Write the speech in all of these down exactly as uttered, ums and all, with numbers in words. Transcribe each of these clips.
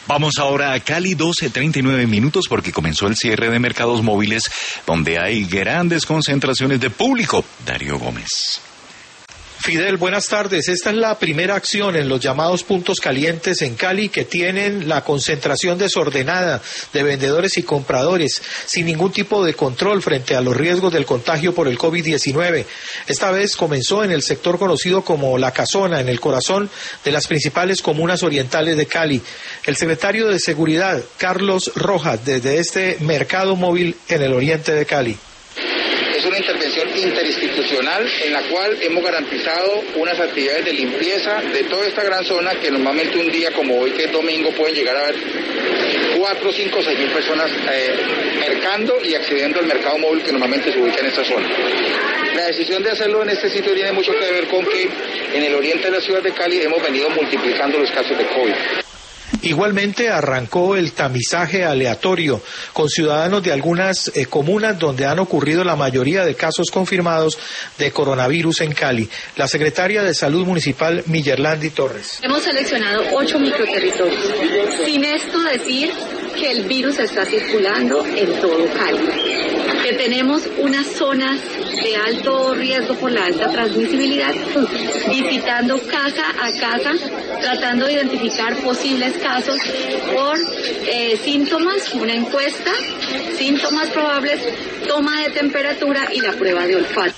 Vamos ahora a Cali, doce treinta y nueve minutos, porque comenzó el cierre de mercados móviles donde hay grandes concentraciones de público. Darío Gómez. Fidel, buenas tardes. Esta es la primera acción en los llamados puntos calientes en Cali que tienen la concentración desordenada de vendedores y compradores sin ningún tipo de control frente a los riesgos del contagio por el COVID diecinueve. Esta vez comenzó en el sector conocido como La Casona, en el corazón de las principales comunas orientales de Cali. El secretario de Seguridad, Carlos Rojas, desde este mercado móvil en el oriente de Cali. Es una intervención interinstitucional en la cual hemos garantizado unas actividades de limpieza de toda esta gran zona que normalmente un día como hoy, que es domingo, pueden llegar a ver cuatro, cinco, seis mil personas eh, mercando y accediendo al mercado móvil que normalmente se ubica en esta zona. La decisión de hacerlo en este sitio tiene mucho que ver con que en el oriente de la ciudad de Cali hemos venido multiplicando los casos de COVID. Igualmente arrancó el tamizaje aleatorio con ciudadanos de algunas eh, comunas donde han ocurrido la mayoría de casos confirmados de coronavirus en Cali. La secretaria de Salud Municipal, Millerlandi Torres. Hemos seleccionado ocho microterritorios. Sin esto decir que el virus está circulando en todo Cali, que tenemos unas zonas de alto riesgo por la alta transmisibilidad, visitando casa a casa, tratando de identificar posibles casos por eh, síntomas, una encuesta, síntomas probables, toma de temperatura y la prueba de olfato.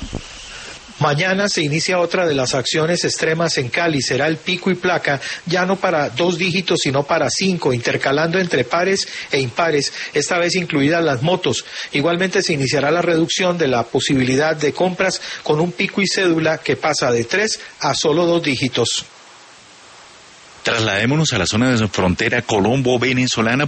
Mañana se inicia otra de las acciones extremas en Cali, será el pico y placa, ya no para dos dígitos, sino para cinco, intercalando entre pares e impares, esta vez incluidas las motos. Igualmente se iniciará la reducción de la posibilidad de compras con un pico y cédula que pasa de tres a solo dos dígitos. Trasladémonos a la zona de frontera colombo-venezolana.